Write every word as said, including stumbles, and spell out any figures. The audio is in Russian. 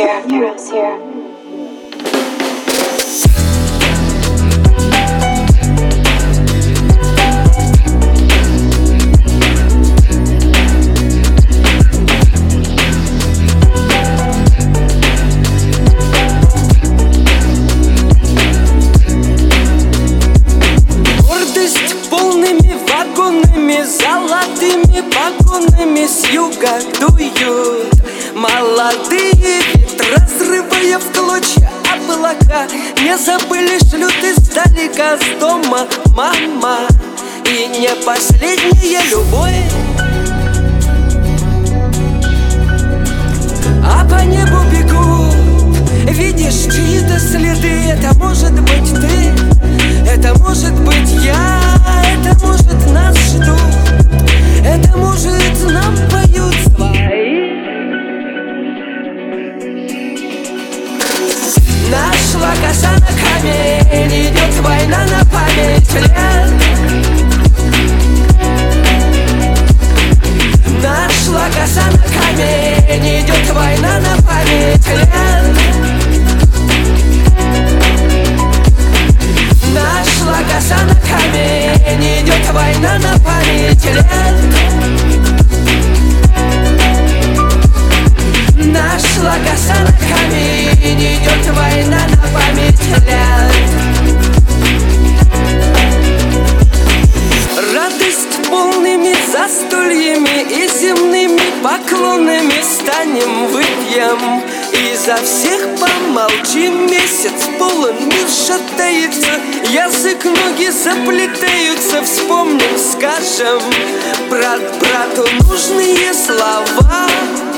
here, heroes here. Золотыми погонами с юга дуют молодые ветра, разрывая в клочья облака. Не забыли, шлют издалека с дома мама. И не последняя любовь, а по небу бегут, видишь чьи-то следы. Это может быть ты, это может быть я, это может нас ждут, это может нам поют свои. Нашла коса на камень, идет война на память лет. Нашла коса на камень, идет война на память лет. Нашла коса на камень, идет война на память лет. Нашла коса на камень, идет война на память лет. Радость полными застольями и земными поклонами станем, выпьем и за всех помолчим. Месяц полон, мир шатается, язык, ноги заплетаются. Вспомним, скажем брат брату нужные слова.